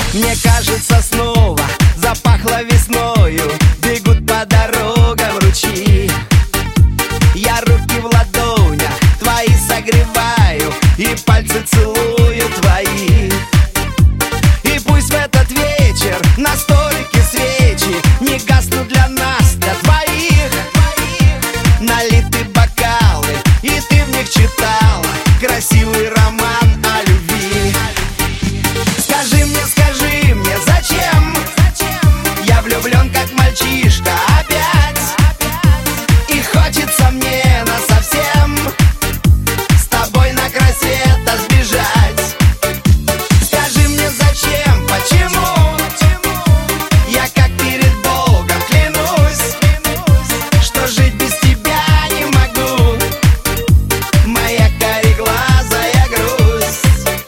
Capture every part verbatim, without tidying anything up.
Мне кажется, снова запахло весною, бегут по дорогам ручьи. Я руки в ладонях твои согреваю и пальцы целую твои. И пусть в этот вечер на столике свечи не гаснут для нас, для твоих. Налиты бокалы, и ты в них читала красивый роман о любви. Скажи мне, скажи мне, зачем я влюблен, как мальчишка, опять? И хочется мне насовсем с тобой на край света сбежать. Скажи мне, зачем, почему я как перед Богом клянусь, что жить без тебя не могу, моя кореглазая грусть.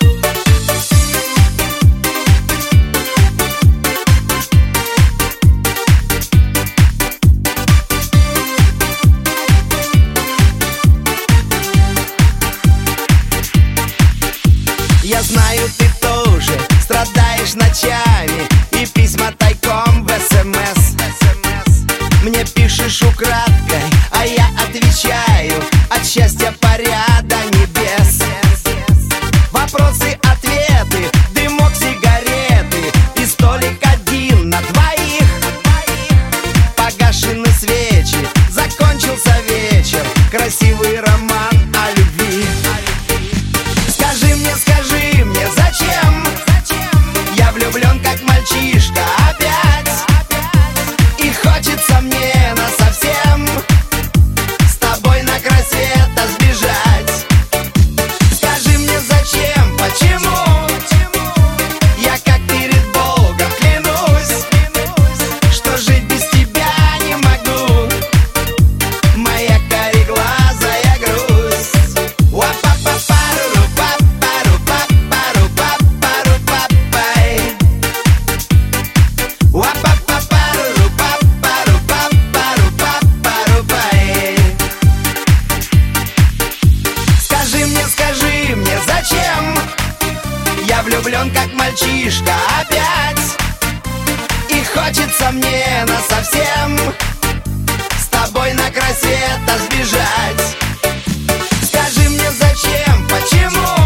Я знаю, ты тоже страдаешь ночами и письма тайком в эс эм эс. Мне пишешь украдкой, а я отвечаю от счастья паря до небес. Вопросы, ответы, дымок сигареты и столик один на двоих. Погашены свечи, закончился вечер, красивый роман о любви. Скажи мне, скажи мне, зачем я влюблен, как мальчишка, опять? И хочется мне насовсем с тобой на край света сбежать. Скажи мне, зачем, почему я как перед Богом клянусь, что жить без тебя не могу, моя кореглазая грусть. Скажи мне, скажи мне, зачем я влюблен, как мальчишка, опять? И хочется мне насовсем с тобой на край света сбежать. Скажи мне, зачем, почему